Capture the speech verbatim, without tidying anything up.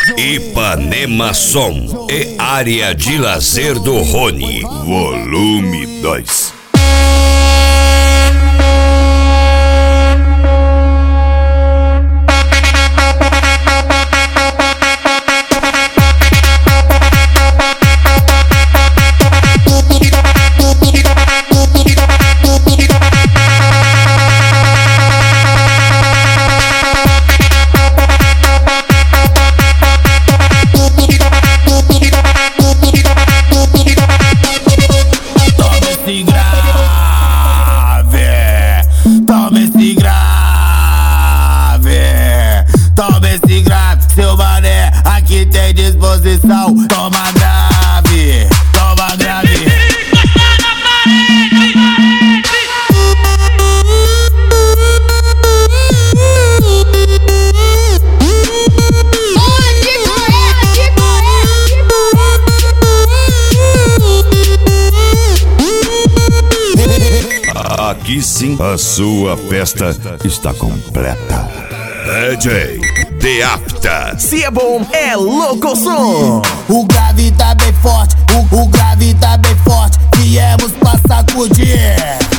Ipanema Som e área de lazer do Rony. Volume dois. Seu mané, aqui tem disposição. Toma grave, toma grave. Aqui sim, a sua festa está completa. D J The Apta. Se é bom, é louco som. O grave tá bem forte, o, o grave tá bem forte. Viemos pra sacudir.